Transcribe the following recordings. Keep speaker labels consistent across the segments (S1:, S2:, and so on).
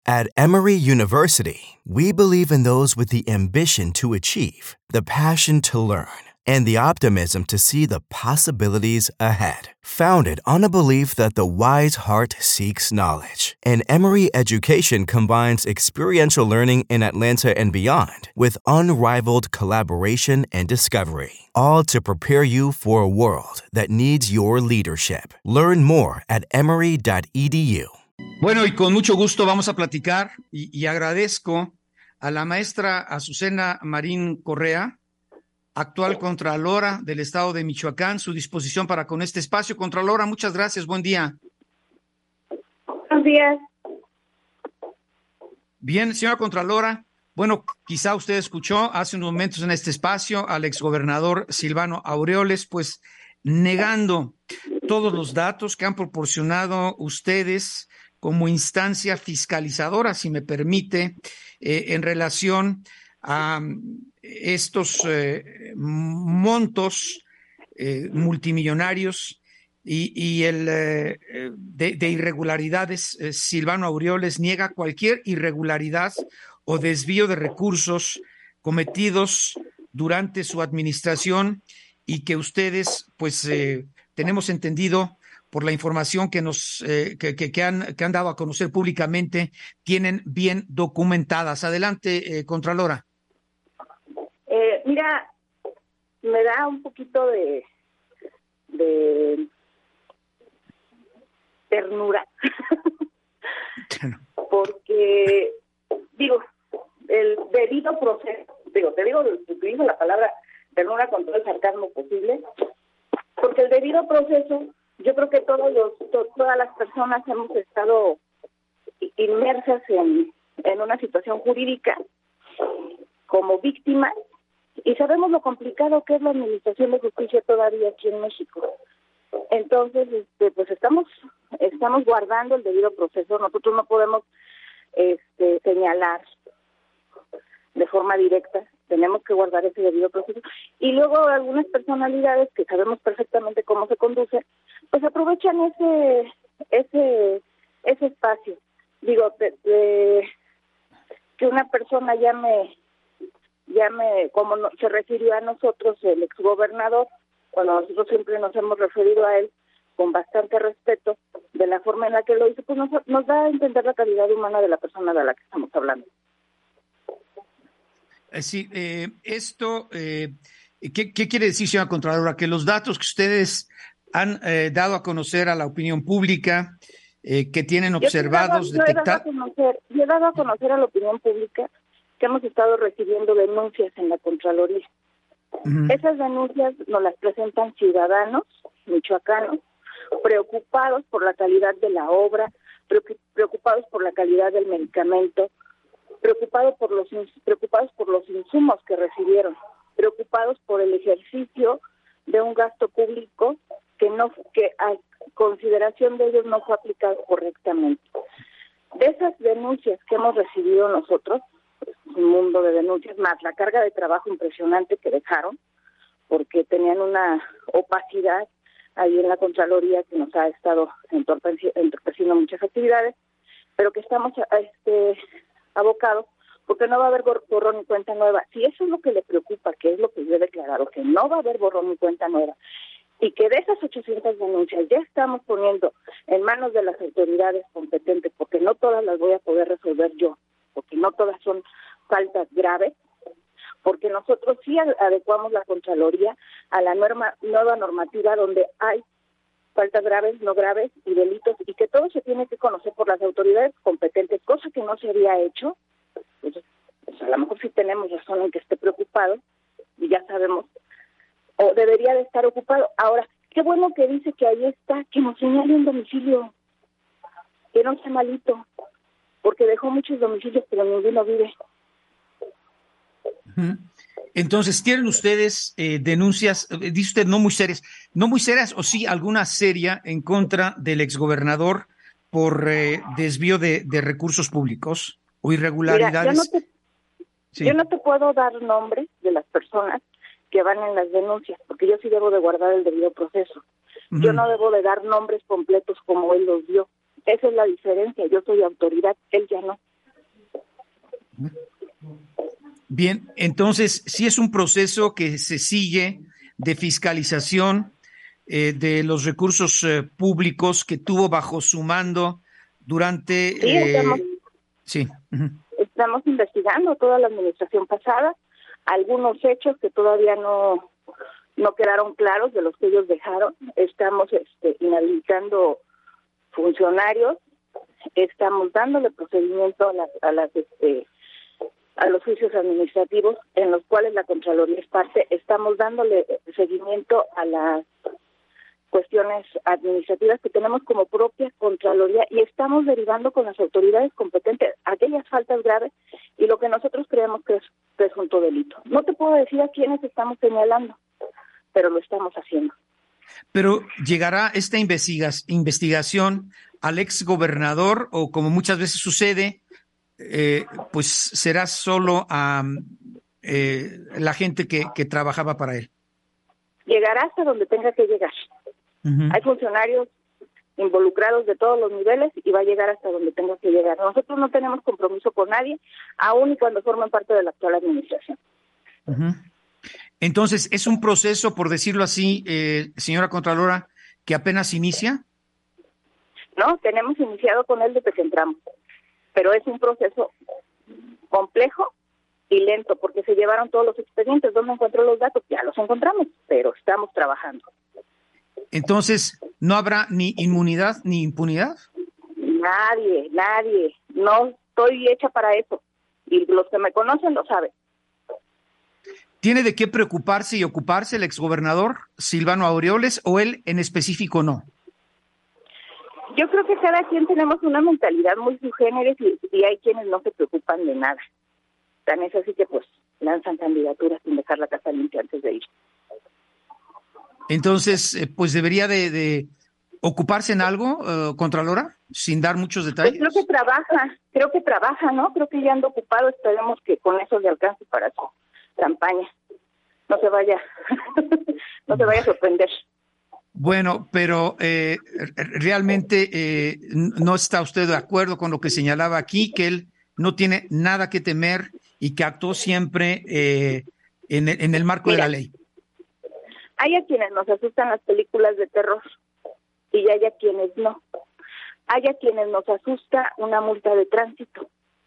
S1: At Emory University, we believe in those with the ambition to achieve, the passion to learn, and the optimism to see the possibilities ahead. Founded on a belief that the wise heart seeks knowledge, and Emory Education combines experiential learning in Atlanta and beyond with unrivaled collaboration and discovery, all to prepare you for a world that needs your leadership. Learn more at emory.edu.
S2: Bueno, y con mucho gusto vamos a platicar y agradezco a la maestra Azucena Marín Correa, actual Contralora del Estado de Michoacán, su disposición para con este espacio. Contralora, muchas gracias, buen día.
S3: Buenos días.
S2: Bien, señora Contralora, bueno, quizá usted escuchó hace unos momentos en este espacio al exgobernador Silvano Aureoles, pues negando todos los datos que han proporcionado ustedes como instancia fiscalizadora, si me permite, en relación a estos montos multimillonarios y el de irregularidades. Silvano Aureoles niega cualquier irregularidad o desvío de recursos cometidos durante su administración y que ustedes, pues, tenemos entendido por la información que nos que han dado a conocer públicamente, tienen bien documentadas. Adelante, Contralora.
S3: Mira, me da un poquito de ternura, porque, el debido proceso, utilizo la palabra ternura con todo el sarcasmo posible, porque el debido proceso, yo creo que todas las personas hemos estado inmersas en una situación jurídica como víctimas y sabemos lo complicado que es la administración de justicia todavía aquí en México. Entonces, pues estamos guardando el debido proceso. Nosotros no podemos señalar de forma directa, tenemos que guardar ese debido proceso. Y luego algunas personalidades que sabemos perfectamente cómo se conducen, pues aprovechan ese espacio. Que una persona llame como se refirió a nosotros el exgobernador, cuando nosotros siempre nos hemos referido a él con bastante respeto, de la forma en la que lo hizo, pues nos da a entender la calidad humana de la persona de la que estamos hablando.
S2: Sí, esto, ¿qué quiere decir, señora Contralora? Que los datos que ustedes han dado a conocer a la opinión pública, que tienen observados, detectados.
S3: Yo he dado a conocer a la opinión pública que hemos estado recibiendo denuncias en la Contraloría. Uh-huh. Esas denuncias nos las presentan ciudadanos michoacanos preocupados por la calidad de la obra, preocupados por la calidad del medicamento, preocupados por los insumos que recibieron, preocupados por el ejercicio de un gasto público que a consideración de ellos no fue aplicado correctamente. De esas denuncias que hemos recibido nosotros, un mundo de denuncias, más la carga de trabajo impresionante que dejaron, porque tenían una opacidad ahí en la Contraloría que nos ha estado entorpeciendo muchas actividades, pero que estamos abocados porque no va a haber borrón y cuenta nueva. Si eso es lo que le preocupa, que es lo que yo he declarado, que no va a haber borrón y cuenta nueva, y que de esas 800 denuncias ya estamos poniendo en manos de las autoridades competentes, porque no todas las voy a poder resolver yo, porque no todas son faltas graves, porque nosotros sí adecuamos la Contraloría a la nueva normativa donde hay faltas graves, no graves y delitos, y que todo se tiene que conocer por las autoridades competentes, cosa que no se había hecho. Entonces, pues a lo mejor sí tenemos razón en que esté preocupado, y ya sabemos, o debería de estar ocupado. Ahora, qué bueno que dice que ahí está, que nos señale un domicilio, que no sea malito, porque dejó muchos domicilios, pero ninguno vive.
S2: Entonces, ¿tienen ustedes denuncias, dice usted, no muy serias, o sí alguna seria en contra del exgobernador por desvío de recursos públicos o irregularidades?
S3: Mira, yo no te puedo dar nombres de las personas que van en las denuncias, porque yo sí debo de guardar el debido proceso. Uh-huh. Yo no debo de dar nombres completos como él los dio. Esa es la diferencia. Yo soy autoridad, él ya no.
S2: Bien, entonces sí es un proceso que se sigue de fiscalización de los recursos públicos que tuvo bajo su mando durante...
S3: Sí,
S2: sí. Uh-huh.
S3: Estamos investigando toda la administración pasada, algunos hechos que todavía no quedaron claros de los que ellos dejaron. Estamos inhabilitando funcionarios, estamos dándole procedimiento a los juicios administrativos en los cuales la Contraloría es parte, estamos dándole seguimiento a las cuestiones administrativas que tenemos como propia Contraloría y estamos derivando con las autoridades competentes aquellas faltas graves y lo que nosotros creemos que es presunto delito. No te puedo decir a quiénes estamos señalando, pero lo estamos haciendo.
S2: Pero ¿llegará esta investigación al ex gobernador o, como muchas veces sucede, pues será solo a la gente que trabajaba para él?
S3: Llegará hasta donde tenga que llegar. Uh-huh. Hay funcionarios involucrados de todos los niveles y va a llegar hasta donde tenga que llegar. Nosotros no tenemos compromiso con nadie, aun y cuando forman parte de la actual administración.
S2: Uh-huh. Entonces, ¿es un proceso, por decirlo así, señora Contralora, que apenas inicia?
S3: No, tenemos iniciado con él desde que entramos, pero es un proceso complejo y lento, porque se llevaron todos los expedientes. ¿Dónde encuentro los datos? Ya los encontramos, pero estamos trabajando.
S2: Entonces, ¿no habrá ni inmunidad ni impunidad?
S3: Nadie. No estoy hecha para eso. Y los que me conocen lo saben.
S2: ¿Tiene de qué preocuparse y ocuparse el exgobernador Silvano Aureoles o él en específico no?
S3: Yo creo que cada quien tenemos una mentalidad muy sui generis y hay quienes no se preocupan de nada. Tan es así que pues lanzan candidaturas sin dejar la casa limpia antes de ir.
S2: Entonces, pues debería de ocuparse en algo, Contralora, sin dar muchos detalles.
S3: Pues creo que trabaja, ¿no? Creo que ya anda ocupado, esperemos que con eso le alcance para su campaña. No se vaya a sorprender.
S2: Bueno, pero realmente no está usted de acuerdo con lo que señalaba aquí, que él no tiene nada que temer y que actuó siempre en el marco de la ley.
S3: Hay a quienes nos asustan las películas de terror y hay a quienes no. Hay a quienes nos asusta una multa de tránsito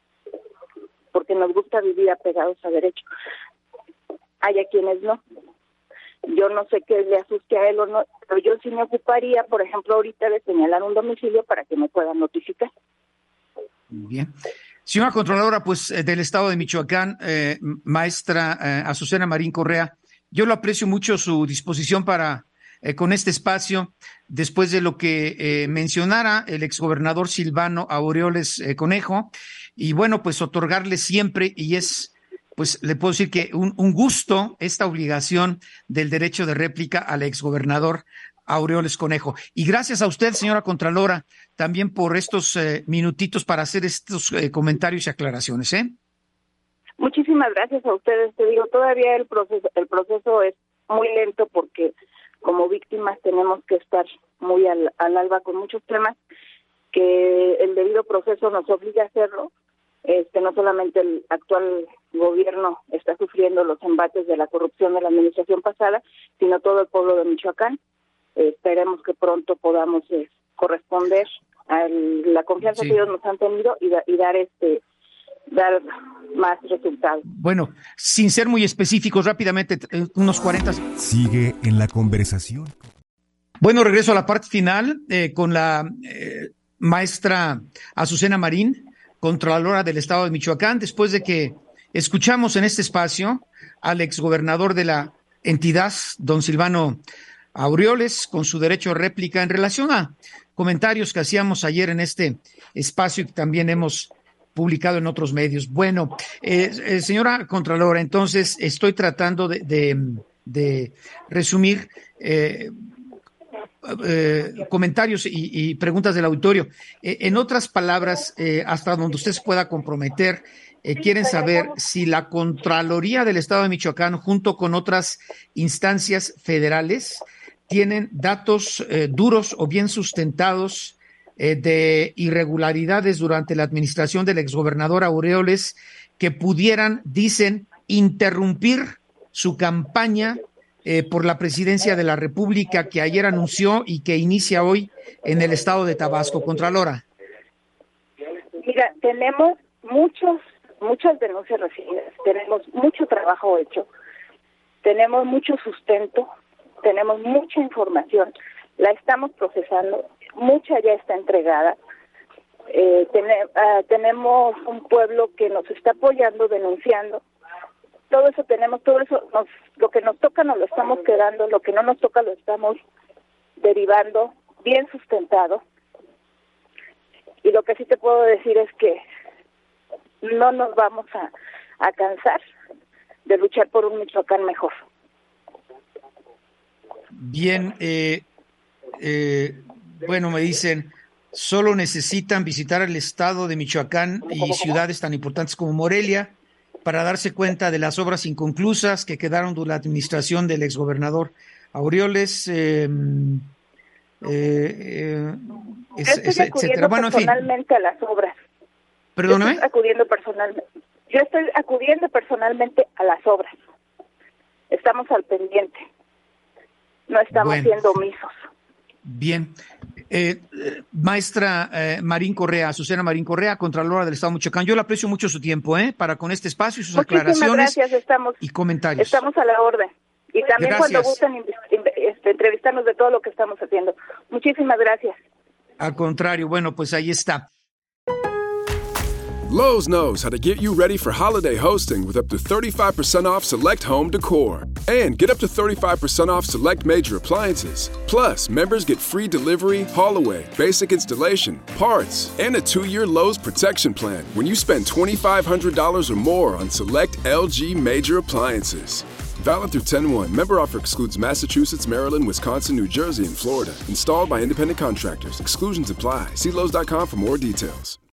S3: porque nos gusta vivir apegados a derecho. Hay a quienes no. Yo no sé qué le asuste a él o no, pero yo sí me ocuparía, por ejemplo, ahorita de señalar un domicilio para que me puedan notificar.
S2: Bien. Señora Contralora, pues del Estado de Michoacán, maestra Azucena Marín Correa, yo lo aprecio mucho su disposición para con este espacio, después de lo que mencionara el exgobernador Silvano Aureoles Conejo, y bueno, pues otorgarle siempre, y es, pues le puedo decir que un gusto esta obligación del derecho de réplica al exgobernador Aureoles Conejo. Y gracias a usted, señora Contralora, también por estos minutitos para hacer estos comentarios y aclaraciones, ¿eh?
S3: Muchísimas gracias a ustedes. Te digo, todavía el proceso es muy lento porque como víctimas tenemos que estar muy al alba con muchos temas que el debido proceso nos obliga a hacerlo. No solamente el actual gobierno está sufriendo los embates de la corrupción de la administración pasada, sino todo el pueblo de Michoacán. Esperemos que pronto podamos corresponder a la confianza que ellos nos han tenido y dar más resultados.
S2: Bueno, sin ser muy específicos, rápidamente, unos 40.
S4: Sigue en la conversación.
S2: Bueno, regreso a la parte final con la maestra Azucena Marín, Contralora del Estado de Michoacán, después de que escuchamos en este espacio al exgobernador de la entidad, don Silvano Aureoles, con su derecho a réplica en relación a comentarios que hacíamos ayer en este espacio y que también hemos publicado en otros medios. Bueno, señora Contralora, entonces estoy tratando de resumir comentarios y preguntas del auditorio. En otras palabras, hasta donde usted se pueda comprometer, quieren saber si la Contraloría del Estado de Michoacán, junto con otras instancias federales, tienen datos duros o bien sustentados de irregularidades durante la administración del exgobernador Aureoles que pudieran, dicen, interrumpir su campaña por la presidencia de la República que ayer anunció y que inicia hoy en el estado de Tabasco. Contralora.
S3: Mira, tenemos muchas denuncias recibidas, tenemos mucho trabajo hecho, tenemos mucho sustento, tenemos mucha información, la estamos procesando, mucha ya está entregada. Tenemos un pueblo que nos está apoyando, denunciando. Todo eso, lo que nos toca nos lo estamos quedando, lo que no nos toca lo estamos derivando, bien sustentado. Y lo que sí te puedo decir es que no nos vamos a cansar de luchar por un Michoacán mejor.
S2: Bien, bueno, me dicen, solo necesitan visitar el estado de Michoacán y ciudades tan importantes como Morelia para darse cuenta de las obras inconclusas que quedaron durante la administración del exgobernador Aureoles, etcétera. Bueno, en fin.
S3: Personalmente a las obras.
S2: Perdóname.
S3: Yo estoy acudiendo personalmente a las obras. Estamos al pendiente. No estamos siendo omisos.
S2: Bien. Maestra Marín Correa, Azucena Marín Correa, Contralora del Estado de Michoacán, yo le aprecio mucho su tiempo, para con este espacio y sus aclaraciones y comentarios.
S3: Estamos a la orden. Y también cuando gusten entrevistarnos de todo lo que estamos haciendo. Muchísimas gracias.
S2: Al contrario, bueno, pues ahí está.
S5: Lowe's knows how to get you ready for holiday hosting with up to 35% off select home decor. And get up to 35% off select major appliances. Plus, members get free delivery, haul away, basic installation, parts, and a 2-year Lowe's protection plan when you spend $2,500 or more on select LG major appliances. Valid through 10/1. Member offer excludes Massachusetts, Maryland, Wisconsin, New Jersey, and Florida. Installed by independent contractors. Exclusions apply. See Lowe's.com for more details.